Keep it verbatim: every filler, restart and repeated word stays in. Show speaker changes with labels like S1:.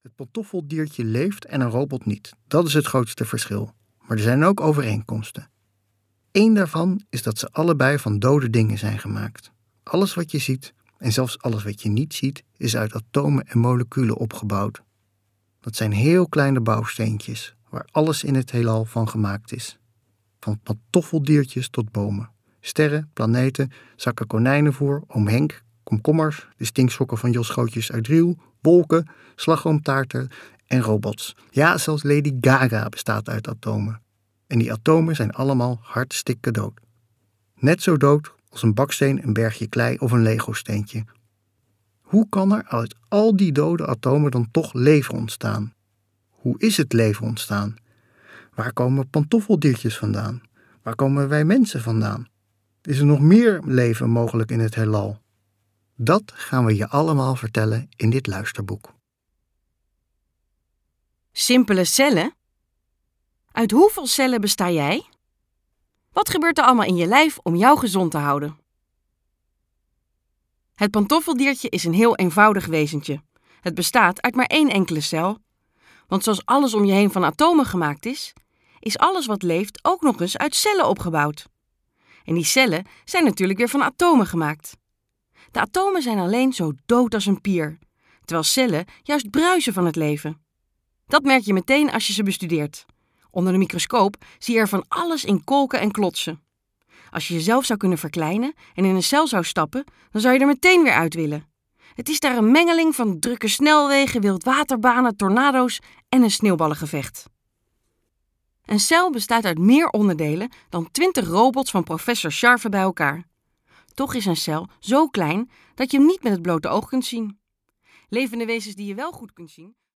S1: Het pantoffeldiertje leeft en een robot niet. Dat is het grootste verschil. Maar er zijn ook overeenkomsten. Eén daarvan is dat ze allebei van dode dingen zijn gemaakt. Alles wat je ziet, en zelfs alles wat je niet ziet, is uit atomen en moleculen opgebouwd. Dat zijn heel kleine bouwsteentjes, waar alles in het heelal van gemaakt is. Van pantoffeldiertjes tot bomen. Sterren, planeten, zakken konijnenvoer, oom Henk, komkommers, de stinksokken van Jos Gootjes uit Driel, wolken, slagroomtaarten en robots. Ja, zelfs Lady Gaga bestaat uit atomen. En die atomen zijn allemaal hartstikke dood. Net zo dood als een baksteen, een bergje klei of een Lego-steentje. Hoe kan er uit al die dode atomen dan toch leven ontstaan? Hoe is het leven ontstaan? Waar komen pantoffeldiertjes vandaan? Waar komen wij mensen vandaan? Is er nog meer leven mogelijk in het heelal? Dat gaan we je allemaal vertellen in dit luisterboek.
S2: Simpele cellen? Uit hoeveel cellen besta jij? Wat gebeurt er allemaal in je lijf om jou gezond te houden? Het pantoffeldiertje is een heel eenvoudig wezentje. Het bestaat uit maar één enkele cel. Want zoals alles om je heen van atomen gemaakt is, is alles wat leeft ook nog eens uit cellen opgebouwd. En die cellen zijn natuurlijk weer van atomen gemaakt. De atomen zijn alleen zo dood als een pier, terwijl cellen juist bruisen van het leven. Dat merk je meteen als je ze bestudeert. Onder de microscoop zie je er van alles in kolken en klotsen. Als je jezelf zou kunnen verkleinen en in een cel zou stappen, dan zou je er meteen weer uit willen. Het is daar een mengeling van drukke snelwegen, wildwaterbanen, tornado's en een sneeuwballengevecht. Een cel bestaat uit meer onderdelen dan twintig robots van professor Scharve bij elkaar. Toch is een cel zo klein dat je hem niet met het blote oog kunt zien. Levende wezens die je wel goed kunt zien